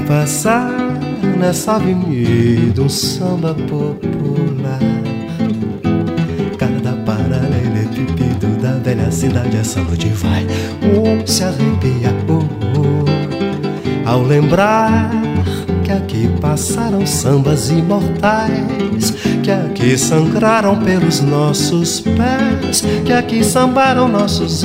passar nessa avenida um samba popular. Cada paralelepípedo da velha cidade essa noite vai se arrepia ao lembrar que aqui passaram sambas imortais, que aqui sangraram pelos nossos pés, que aqui sambaram nossos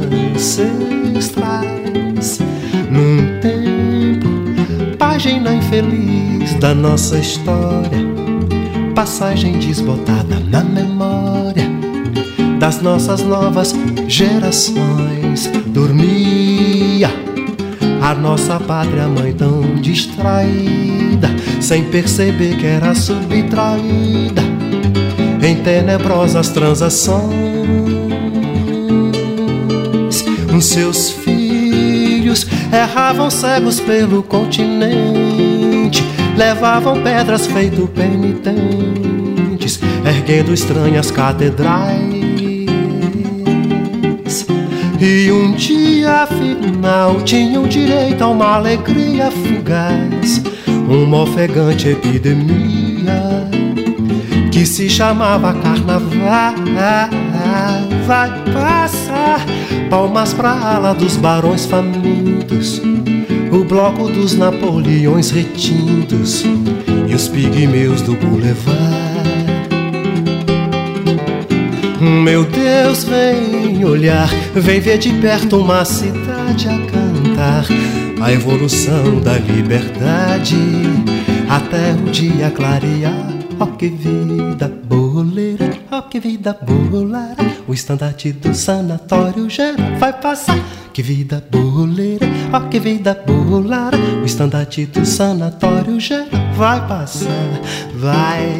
ancestrais. Num tempo, página infeliz da nossa história, passagem desbotada na memória das nossas novas gerações. Dormia a nossa pátria mãe tão distraída, sem perceber que era subtraída em tenebrosas transações. Os seus filhos erravam cegos pelo continente, levavam pedras feito penitentes, erguendo estranhas catedrais. E um dia afinal tinham direito a uma alegria fugaz, uma ofegante epidemia que se chamava carnaval. Vai passar, palmas pra ala dos barões famintos, o bloco dos Napoleões retintos e os pigmeus do boulevard. Meu Deus, vem olhar, vem ver de perto uma cidade a cantar a evolução da liberdade até o dia clarear. Oh, que vida boleira, oh, que vida bolara, o estandarte do sanatório geral vai passar. Que vida boleira, oh, que vida bolara, o estandarte do sanatório geral vai passar. Vai.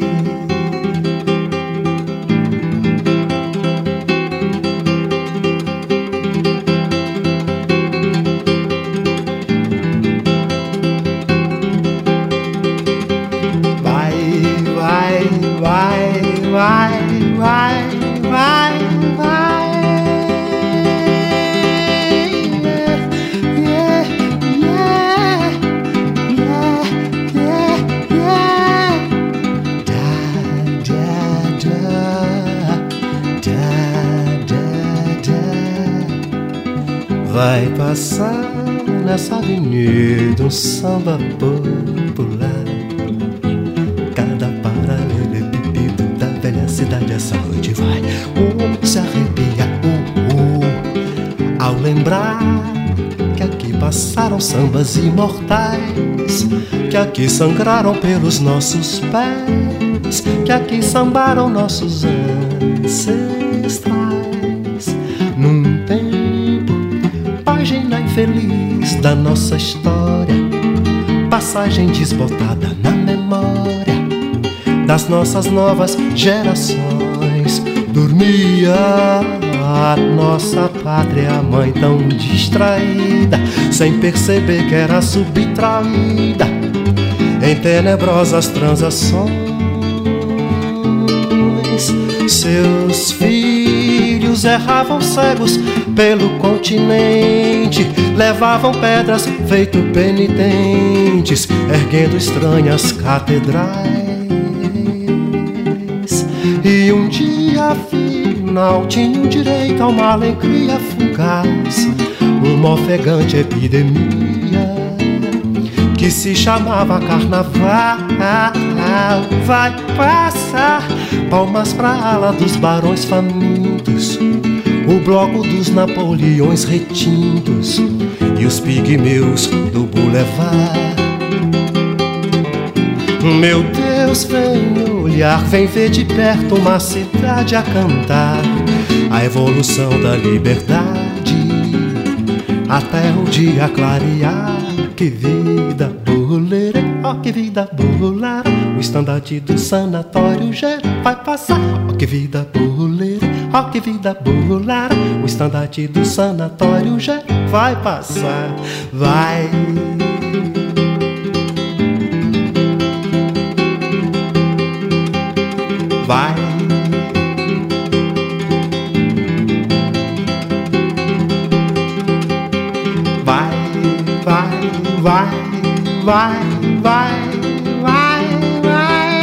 Vai passar nessa avenida um samba popular. Cada paralelepípedo da velha cidade essa noite vai se arrepia ao lembrar que aqui passaram sambas imortais, que aqui sangraram pelos nossos pés, que aqui sambaram nossos ancestrais. Num tempo, página infeliz da nossa história, passagem desbotada na memória das nossas novas gerações. Dormia a nossa pátria mãe tão distraída, sem perceber que era subtraída em tenebrosas transações. Seus filhos erravam cegos pelo continente, levavam pedras feito penitentes, erguendo estranhas catedrais. E um dia afinal tinham direito a uma alegria fugaz, uma ofegante epidemia que se chamava carnaval. Vai passar, palmas pra ala dos barões famintos, o bloco dos Napoleões retintos e os pigmeus do boulevard. Meu Deus, vem olhar, vem ver de perto uma cidade a cantar a evolução da liberdade até o dia clarear. Que vida boleira, oh, que vida bolara, o estandarte do sanatório geral vai passar. Oh, que vida boleira, oh, que vida bolara, o estandarte do sanatório geral vai passar. Vai. Vai. Vai, vai, vai, vai, vai, vai, vai.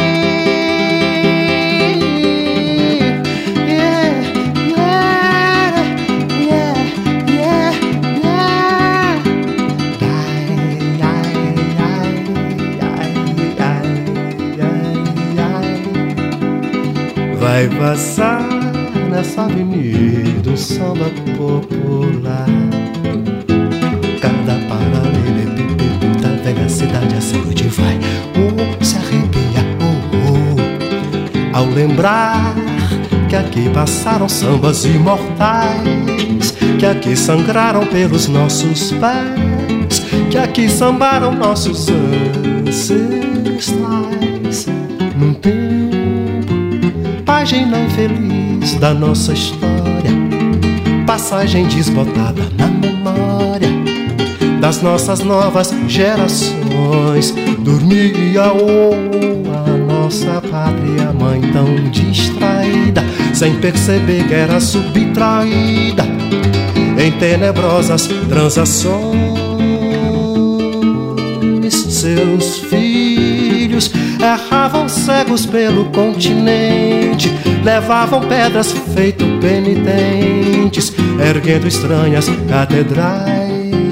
Yeah, yeah, yeah, yeah, yeah. Ai, ai, ai, ai, ai, ai. Vai passar nessa avenida um samba popular. Cada paralelepípedo da velha cidade a saúde vai se arrepia, ao lembrar que aqui passaram sambas imortais, que aqui sangraram pelos nossos pés, que aqui sambaram nossos ancestrais. Num tempo, página infeliz da nossa história, passagem desbotada na memória das nossas novas gerações. Dormia a nossa pátria mãe tão distraída, sem perceber que era subtraída em tenebrosas transações. Seus filhos erravam cegos pelo continente, levavam pedras feito penitentes, erguendo estranhas catedrais.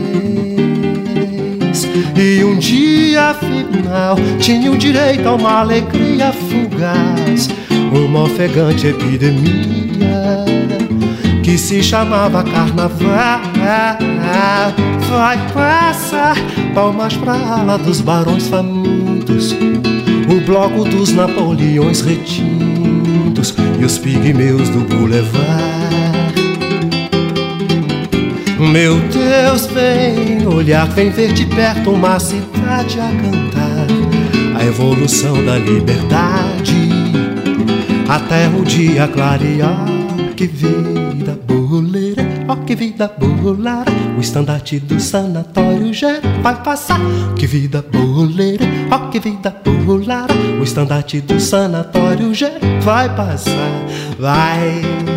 E um dia final tinham direito a uma alegria fugaz, uma ofegante epidemia que se chamava carnaval. Vai passar palmas pra ala dos barões famintos, o bloco dos Napoleões retintos e os pigmeus do boulevard. Meu Deus, vem olhar, vem ver de perto uma cidade a cantar a evolução da liberdade, até o dia clarear. Que vida boleira, ó que vida bolada, o estandarte do sanatório já vai passar. Que vida boleira, ó que vida bolada, o estandarte do sanatório já vai passar. Vai.